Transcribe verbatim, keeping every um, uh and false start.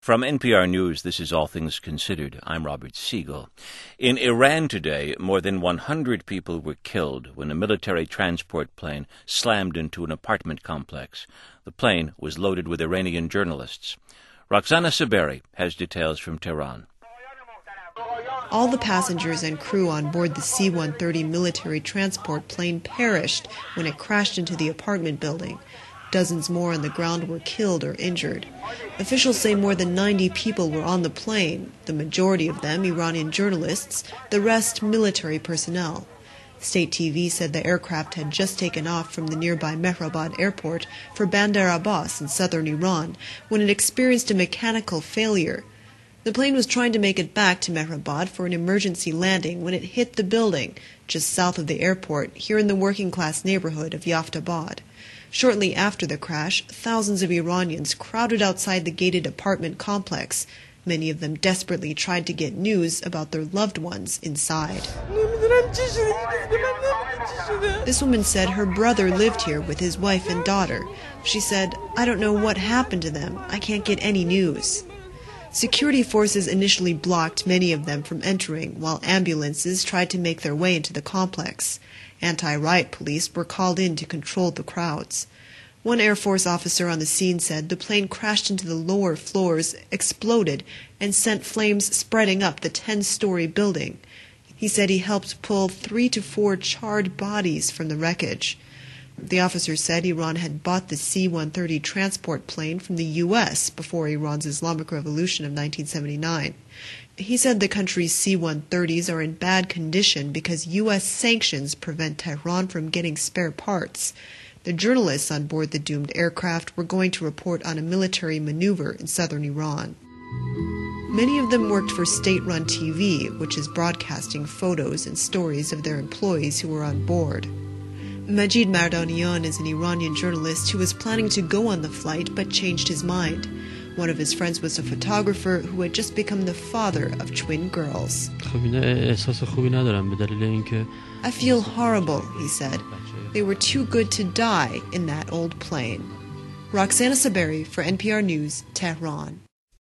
From N P R News, this is All Things Considered. I'm Robert Siegel. In Iran today, more than one hundred people were killed when a military transport plane slammed into an apartment complex. The plane was loaded with Iranian journalists. Roxana Saberi has details from Tehran. All the passengers and crew on board the C one thirty military transport plane perished when it crashed into the apartment building. Dozens more on the ground were killed or injured. Officials say more than ninety people were on the plane, the majority of them Iranian journalists, the rest military personnel. State T V said the aircraft had just taken off from the nearby Mehrabad airport for Bandar Abbas in southern Iran when it experienced a mechanical failure. The plane was trying to make it back to Mehrabad for an emergency landing when it hit the building just south of the airport here in the working-class neighborhood of Yaftabad. Shortly after the crash, thousands of Iranians crowded outside the gated apartment complex. Many of them desperately tried to get news about their loved ones inside. This woman said her brother lived here with his wife and daughter. She said, "I don't know what happened to them. I can't get any news." Security forces initially blocked many of them from entering, while ambulances tried to make their way into the complex. Anti-riot police were called in to control the crowds. One Air Force officer on the scene said the plane crashed into the lower floors, exploded, and sent flames spreading up the ten-story building. He said he helped pull three to four charred bodies from the wreckage. The officer said Iran had bought the C one thirty transport plane from the U S before Iran's Islamic Revolution of nineteen seventy-nine. He said the country's C one thirties are in bad condition because U S sanctions prevent Tehran from getting spare parts. The journalists on board the doomed aircraft were going to report on a military maneuver in southern Iran. Many of them worked for state-run T V, which is broadcasting photos and stories of their employees who were on board. Majid Mardanian is an Iranian journalist who was planning to go on the flight but changed his mind. One of his friends was a photographer who had just become the father of twin girls. I feel horrible, he said. They were too good to die in that old plane. Roxana Saberi for N P R News, Tehran.